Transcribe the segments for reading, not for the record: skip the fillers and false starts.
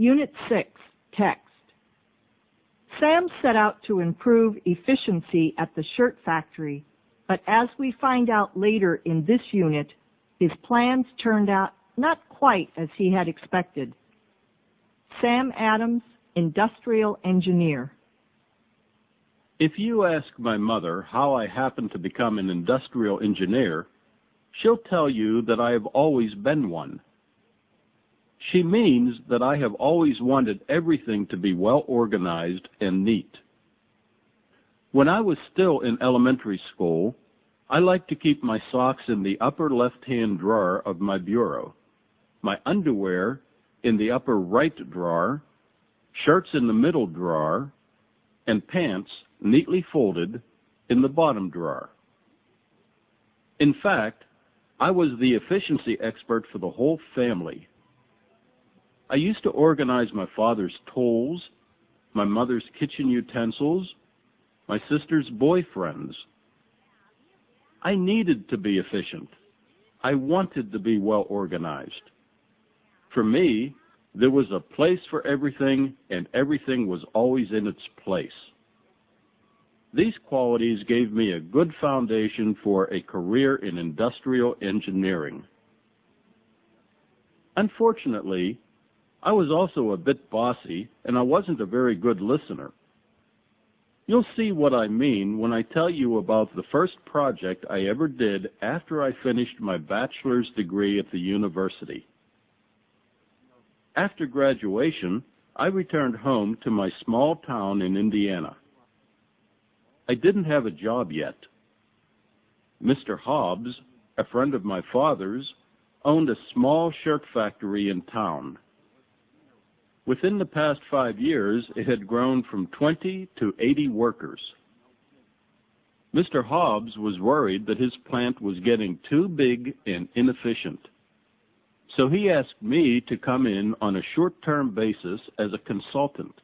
Unit 6, Text. Sam set out to improve efficiency at the shirt factory, but as we find out later in this unit, his plans turned out not quite as he had expected. Sam Adams, Industrial Engineer. If you ask my mother how I happened to become an industrial engineer, she'll tell you that I have always been one. She means that I have always wanted everything to be well organized and neat. When I was still in elementary school, I liked to keep my socks in the upper left-hand drawer of my bureau, my underwear in the upper right drawer, shirts in the middle drawer, and pants neatly folded in the bottom drawer. In fact, I was the efficiency expert for the whole family. I used to organize my father's tools, my mother's kitchen utensils, my sister's boyfriends. I needed to be efficient. I wanted to be well organized. For me, there was a place for everything, and everything was always in its place. These qualities gave me a good foundation for a career in industrial engineering. Unfortunately, I was also a bit bossy, and I wasn't a very good listener. You'll see what I mean when I tell you about the first project I ever did after I finished my bachelor's degree at the university. After graduation, I returned home to my small town in Indiana. I didn't have a job yet. Mr. Hobbs, a friend of my father's, owned a small shirt factory in town. Within the past 5 years, it had grown from 20 to 80 workers. Mr. Hobbs was worried that his plant was getting too big and inefficient. So he asked me to come in on a short-term basis as a consultant.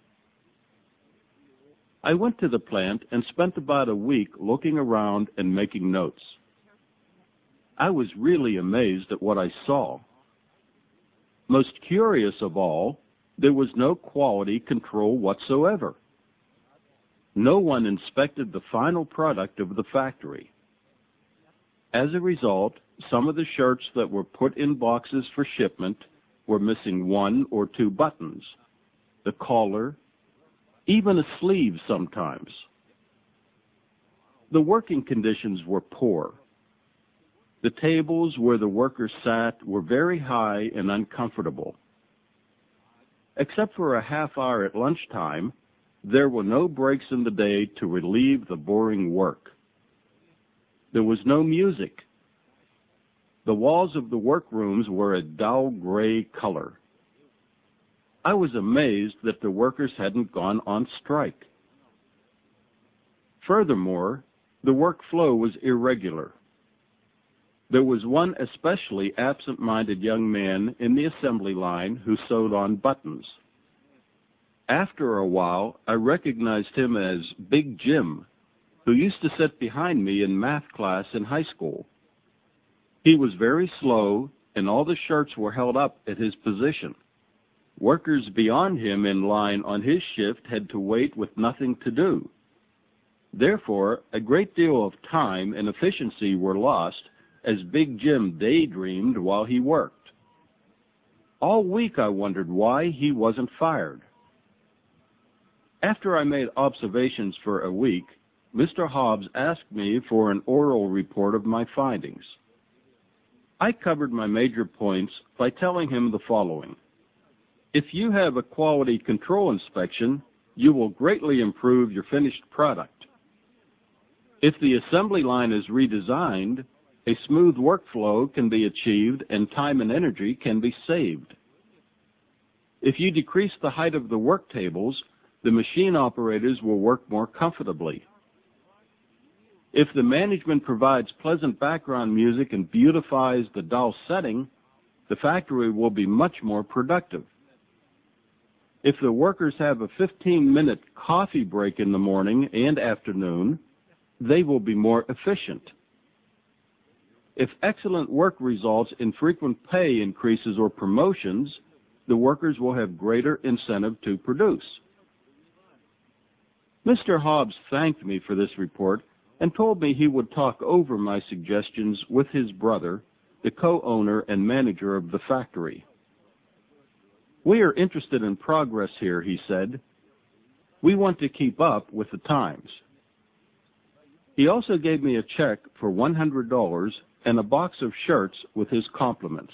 I went to the plant and spent about a week looking around and making notes. I was really amazed at what I saw. Most curious of all, there was no quality control whatsoever. No one inspected the final product of the factory. As a result, some of the shirts that were put in boxes for shipment were missing 1 or 2 buttons, the collar, even a sleeve sometimes. The working conditions were poor. The tables where the workers sat were very high and uncomfortable. Except for a half hour at lunchtime, there were no breaks in the day to relieve the boring work. There was no music. The walls of the workrooms were a dull gray color. I was amazed that the workers hadn't gone on strike. Furthermore, the workflow was irregular. There was one especially absent-minded young man in the assembly line who sewed on buttons. After a while, I recognized him as Big Jim, who used to sit behind me in math class in high school. He was very slow, and all the shirts were held up at his position. Workers beyond him in line on his shift had to wait with nothing to do. Therefore, a great deal of time and efficiency were lost as Big Jim daydreamed while he worked. All week I wondered why he wasn't fired. After I made observations for a week, Mr. Hobbs asked me for an oral report of my findings. I covered my major points by telling him the following. If you have a quality control inspection, you will greatly improve your finished product. If the assembly line is redesigned, a smooth workflow can be achieved and time and energy can be saved. If you decrease the height of the work tables, the machine operators will work more comfortably. If the management provides pleasant background music and beautifies the dull setting, the factory will be much more productive. If the workers have a 15-minute coffee break in the morning and afternoon, they will be more efficient. If excellent work results in frequent pay increases or promotions, the workers will have greater incentive to produce. Mr. Hobbs thanked me for this report and told me he would talk over my suggestions with his brother, the co-owner and manager of the factory. We are interested in progress here, he said. We want to keep up with the times. He also gave me a check for $100 and a box of shirts with his compliments.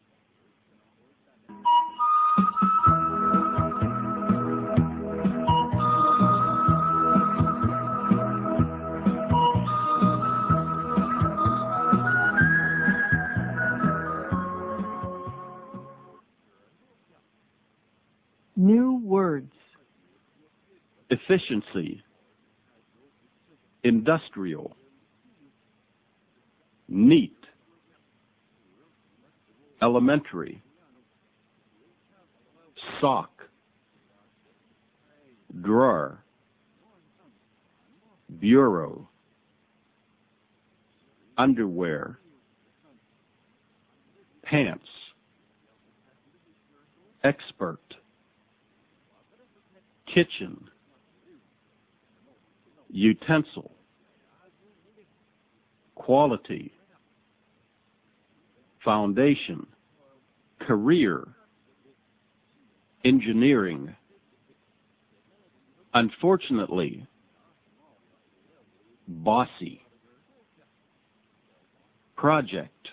New words. Efficiency, industrial, neat, elementary, sock, drawer, bureau, underwear, pants, expert, kitchen, utensil, quality, foundation, career, engineering, unfortunately, bossy, project,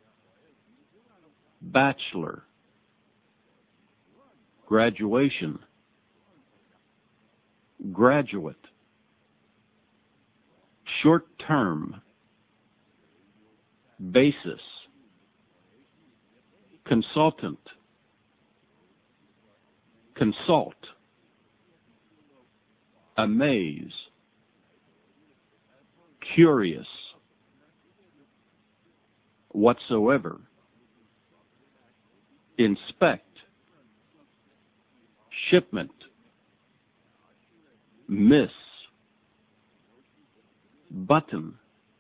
bachelor, graduation, graduate, short term, basis, consultant, consult, amaze, curious, whatsoever, inspect, shipment, miss, button,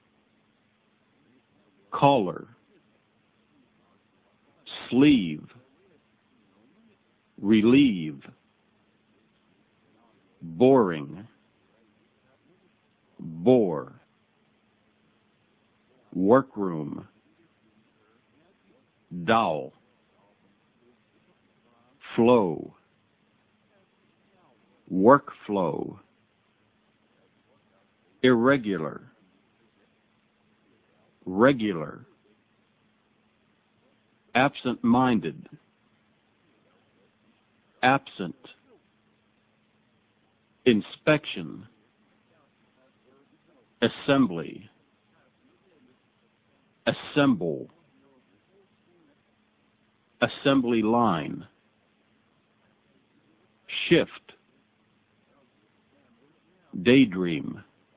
collar, sleeve, relieve, boring, bore, workroom, dowel, flow, workflow, irregular, regular, absent-minded, absent, inspection, assembly, assemble, assembly line, shift, daydream,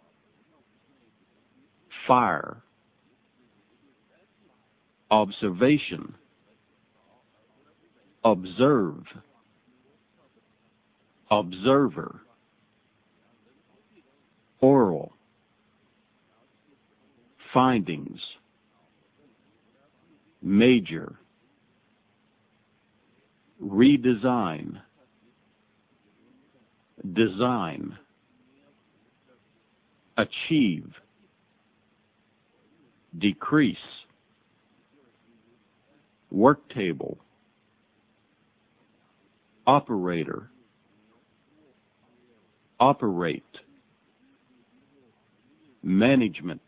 fire, observation, observe, observer, oral, findings, major, redesign, design, achieve, decrease, work table, operator, operate, management,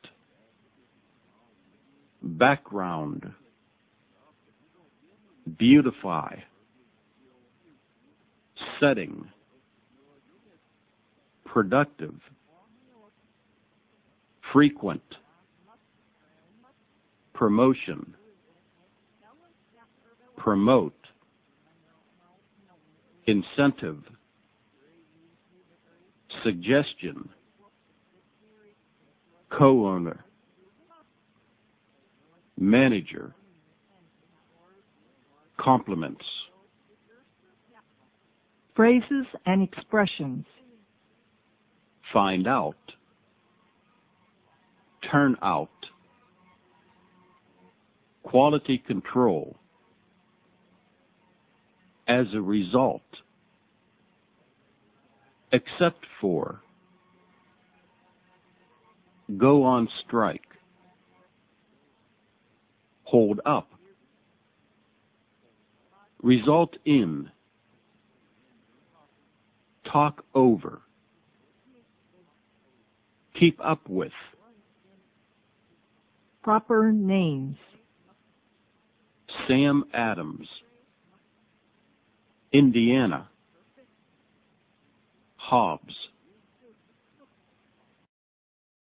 background, beautify, setting, productive, frequent, promotion, promote, incentive, suggestion, co-owner, manager, compliments. Phrases and expressions. Find out, turn out, quality control, as a result, except for, go on strike, hold up, result in, talk over, keep up with. Proper names. Sam Adams, Indiana, Hobbs.